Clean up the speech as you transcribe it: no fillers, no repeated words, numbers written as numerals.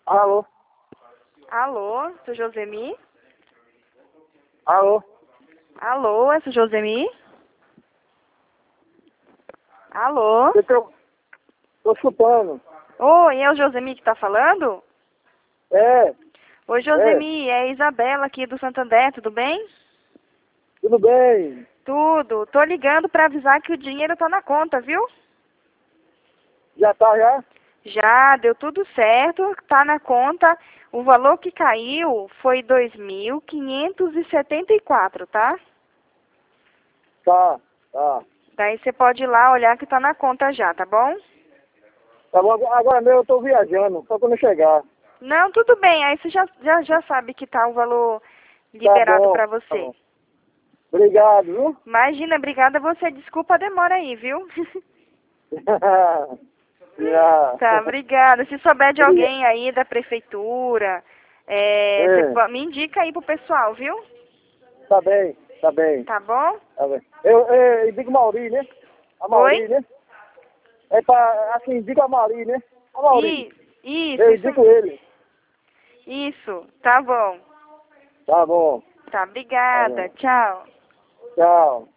Alô? Alô, sou Josemi? Alô? Alô, é sou Josemi? Alô? Eu tô escutando. Oi, é o Josemi que tá falando? É, Oi, é, Josemi, é a Isabela aqui do Santander, tudo bem? tudo bem? Tudo. Tô ligando pra avisar que o dinheiro tá na conta, viu? Já tá já? Já deu tudo certo, tá na conta. O valor que caiu foi 2.574, tá? Tá, tá. Daí você pode ir lá olhar que tá na conta já, tá bom? Tá bom, agora mesmo eu tô viajando, só quando eu chegar. Não, tudo bem. Aí você já sabe que tá o valor Tá liberado bom, pra tá você. bom. Obrigado, viu? Imagina, obrigada a você. Desculpa a demora aí, viu? Já. Tá, obrigada. Se souber de Obrigado. alguém aí da prefeitura, É, me indica aí pro pessoal, viu? tá bem, tá bem, Tá bom? tá bem. Eu digo Mauri, né? A Mauri, Oi? né? É pra, assim, digo a Mauri, né? A Mauri. Isso, Eu digo ele. isso. Tá bom. Tá bom, Tá, tá obrigada. bom. Tchau. Tchau.